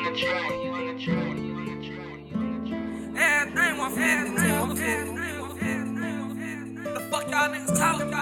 Everything want the fuck y'all niggas talking.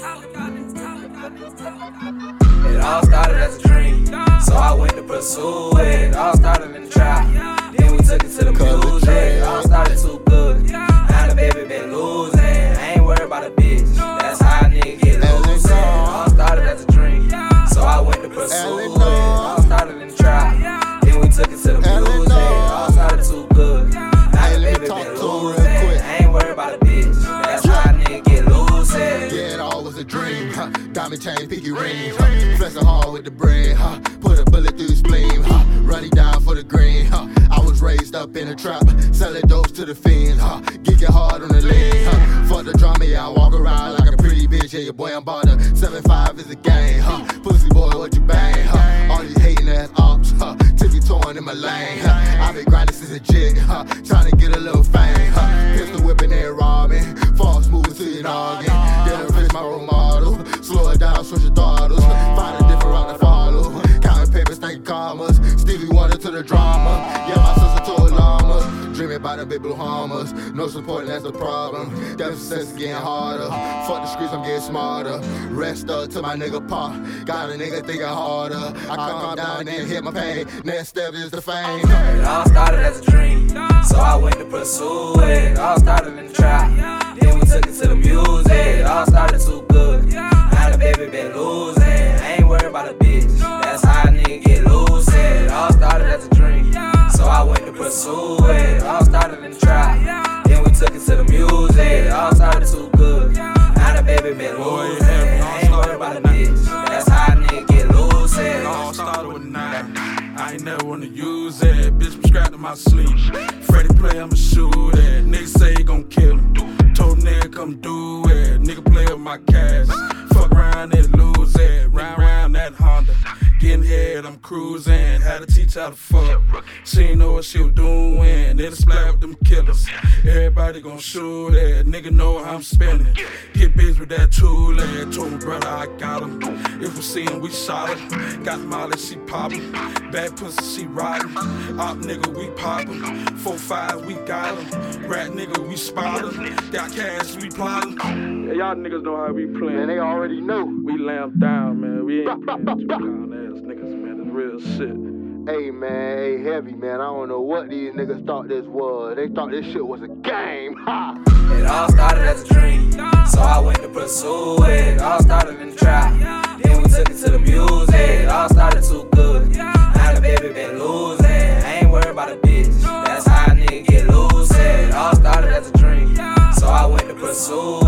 It all started as a dream, so I went to pursue it. It all started in the trap, then we took it to the music. It all started too good, now the baby been losing. I ain't worried about a bitch, that's how a nigga get losing. It all started as a dream, so I went to pursue it. It all started in the trap, then we took it to the music. It all started too good, now the baby been losing. I ain't worried about a bitch, that's how a nigga get losing. Yeah, it all was a dream, diamond chain, pinky ring, flexing hard with the bread, put a bullet through the spleen, running down for the green, I was raised up in a trap, selling dopes to the fiends, geeking hard on the lean, fuck the drama, yeah, I walk around like a pretty bitch, yeah, your boy I'm bought 7-5 is a game, pussy boy, what you bang, all these hating ass ops, tippy-toeing in my lane, I've been grinding since a jit, trying to get a little fame, pistol whipping and robbing, false moving to your noggin, get a bitch my role model, slow it down, switch your throttles, find a different route to follow, counting papers, thinking commas, Stevie Wonder to the drama, yeah, my sister to a llama, dreaming about the big blue Hummers, no supporting, that's the problem, that success is getting harder, fuck the streets, I'm getting smarter, rest up to my nigga pop, got a nigga thinking harder, I calm down and hit my pain, next step is the fame. It all started as a dream, so I went to pursue it. It all started in the trap, then we took it to the music. It all started too good, now the baby been losing. I ain't worried about a bitch, that's how a nigga get losing. It all started as a dream, so I went to pursue it. It all started in the trap, then we took it to the music. It all started too good, now the baby been losing. I ain't worried about a bitch, that's how a nigga get losing. It all started with 9. I ain't never wanna use it. Bitch prescribed to my sleep. Freddie play, I'ma shoot it. Nigga say he gon' kill him. Told nigga come do it. Nigga play with my cash. Fuck around and lose it. Round that Honda. Getting head, I'm cruising. Had to teach how to fuck. She ain't know what she was doing. Then splat with them killers. Everybody gon' shoot it. Nigga know how I'm spinning. Get busy with that tool. Told my brother I got him. If we see him, we shot him. Got Molly, she poppin'. Bad pussy, she riding. Op nigga, we poppin'. 4-5, we got him. Rat nigga, we spot him. Got cash, we plotting. Yeah, y'all niggas know how we playin'. Man, they already know. We lamp down, man. We ain't playing down ass niggas, man. It's real shit. Hey man, hey heavy man, I don't know what these niggas thought this was. They thought this shit was a game, ha! It all started as a dream, so I went to pursue it. It all started in the trap, then we took it to the music. It all started too good, now the baby been losing. I ain't worried about a bitch, that's how a nigga get losing. It all started as a dream, so I went to pursue it.